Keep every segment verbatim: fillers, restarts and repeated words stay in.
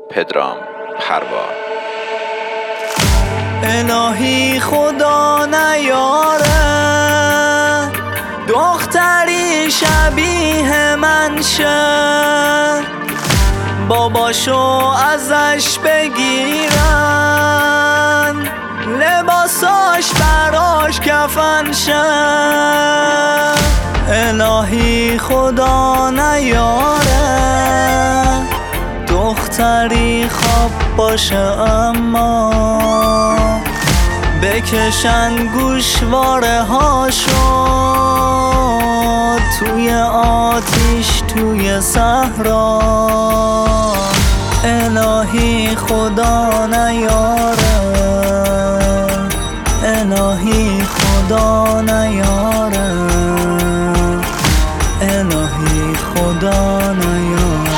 پدرام پروار. الهی خدا نیاره دختری شبیه من شه، باباشو ازش بگیرن لباساش براش کفن شه. الهی خدا نیاره دختری خواب باشه اما بکشن گوشواره هاشو توی آتیش توی صحرا. الهی خدا نیاره، الهی خدا نیاره، الهی خدا نیاره.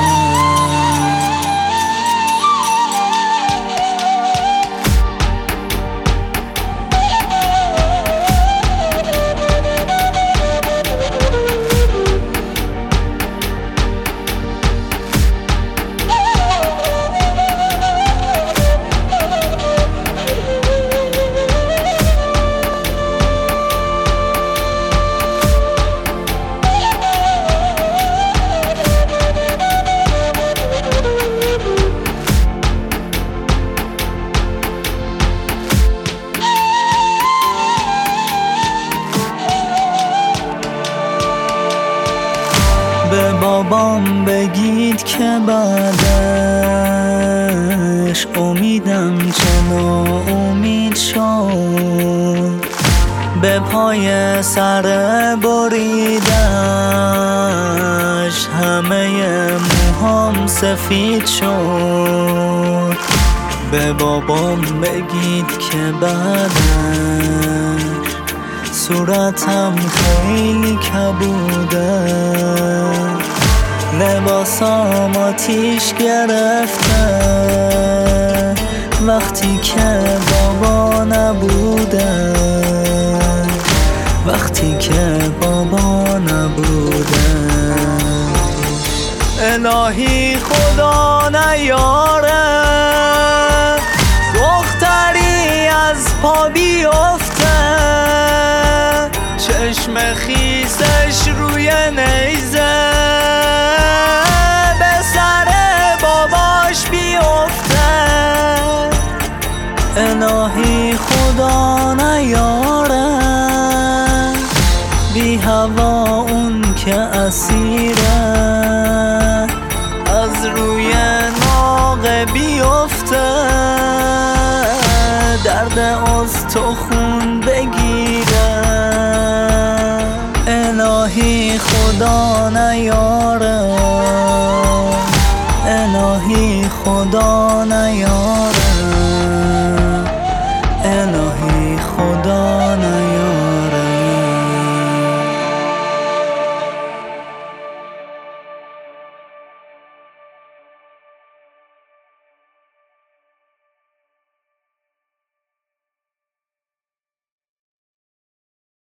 به بابام بگید که بعدش امیدم چه ناامید شد، به پای سر بریدش همه موهام سفید شد. به بابام بگید که بعدش صورتم خیلی کبوده، لباسام آتیش گرفته وقتی که بابا نبوده، وقتی که بابا نبوده. الهی خدا نیاره دختری از پا بیفته، چشم خیسش روی نیزه به سر باباش بیفته. الهی خدا نیاره بی هوا اون که اسیره از روی ناقه بیفته، درد استخون بگیره. الهی خدا نیاره، الهی خدا نیاره.